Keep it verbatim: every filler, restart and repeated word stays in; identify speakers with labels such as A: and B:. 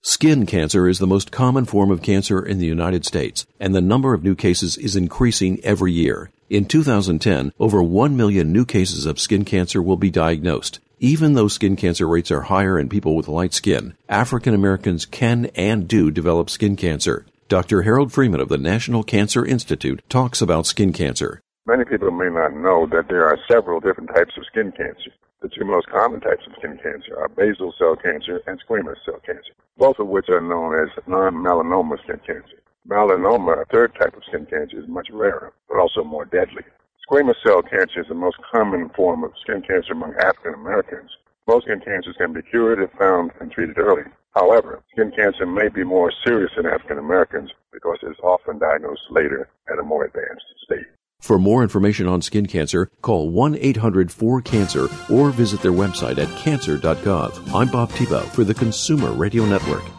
A: Skin cancer is the most common form of cancer in the United States, and the number of new cases is increasing every year. In two thousand ten, over one million new cases of skin cancer will be diagnosed. Even though skin cancer rates are higher in people with light skin, African Americans can and do develop skin cancer. Doctor Harold Freeman of the National Cancer Institute talks about skin cancer.
B: Many people may not know that there are several different types of skin cancer. The two most common types of skin cancer are basal cell cancer and squamous cell cancer, both of which are known as non-melanoma skin cancer. Melanoma, a third type of skin cancer, is much rarer, but also more deadly. Squamous cell cancer is the most common form of skin cancer among African Americans. Most skin cancers can be cured if found and treated early. However, skin cancer may be more serious in African Americans because it is often diagnosed later at a more advanced stage.
A: For more information on skin cancer, call one eight hundred four cancer or visit their website at cancer dot gov. I'm Bob Tebow for the Consumer Radio Network.